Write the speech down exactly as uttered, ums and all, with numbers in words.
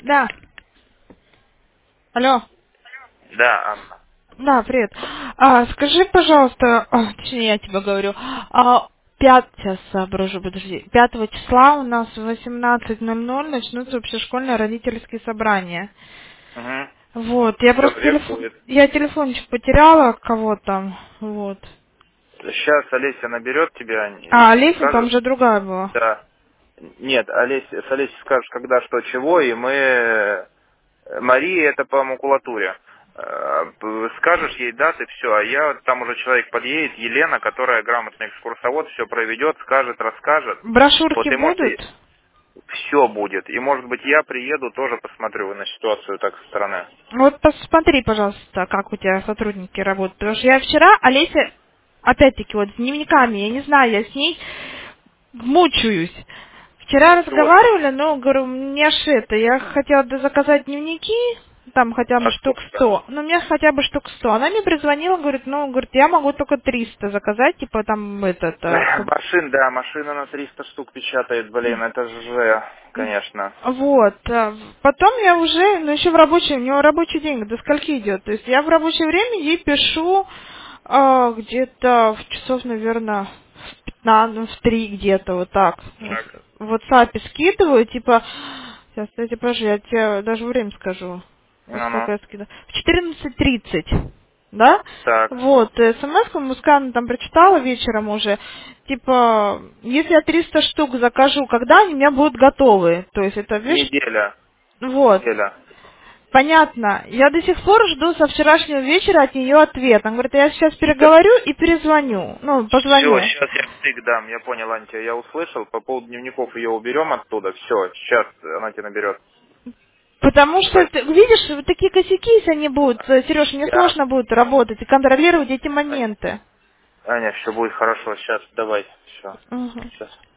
Да. Алло. Да, Анна. Да, привет. А, скажи, пожалуйста, а, точнее, я тебе говорю, а, пять, сейчас соображу, подожди, пятого числа у нас в восемнадцать ноль ноль начнутся общешкольные родительские собрания. Угу. Вот, я Все просто где телефон, будет. я телефончик потеряла, кого там, вот. Сейчас Олеся наберет тебя А, и Олеся, там скажет. же другая была. Да. Нет, Олеся, с Олесей скажешь, когда, что, чего, и мы... э, Мария, это по макулатуре. Э, п- Скажешь ей даты, все, а я, там уже человек подъедет, Елена, которая грамотный экскурсовод, все проведет, скажет, расскажет. Брошюрки Вот и может будут? и все будет. И может быть я приеду, тоже посмотрю на ситуацию так со стороны. Вот посмотри, пожалуйста, как у тебя сотрудники работают. Потому что я вчера, Олеся, опять-таки, вот с дневниками, я не знаю, я с ней мучаюсь. Вчера Чего там? разговаривали, но, говорю, мне ж это, я хотела бы заказать дневники, там хотя бы А штук сколько? сто, но мне хотя бы штук сто. Она мне призвонила, говорит, ну, говорит, я могу только триста заказать, типа там этот, э, с- Машин, да, машина на триста штук печатает, блин, это же, конечно. вот. э, Потом я уже, ну еще в рабочий, у него рабочий день до скольки идет. То есть я в рабочее время ей пишу э, где-то в часов, наверное, в пятнадцать, ну, в три где-то, вот так. Так. В WhatsApp скидываю, типа, сейчас, кстати, подожди, я тебе даже время скажу. Во Ну-ну. сколько я скидываю? В четырнадцать тридцать. Да? Так. Вот, смс-ку Мускана там прочитала вечером уже. Типа, если я триста штук закажу, когда они у меня будут готовы? То есть это, видишь, Неделя. вот. Неделя. Понятно. Я до сих пор жду со вчерашнего вечера от нее ответ. Она говорит, я сейчас Это переговорю и перезвоню. Ну, все, позвоню. сейчас я втык дам, я понял, Антия, я услышал, по поводу дневников ее уберем оттуда, все, сейчас она тебя наберет. Потому что, Спасибо. ты видишь, вот такие косяки, если они будут, Сереж, мне Я... сложно будет работать и контролировать эти Ань- моменты. Аня, все будет хорошо, сейчас, давай, все, Мгм. сейчас.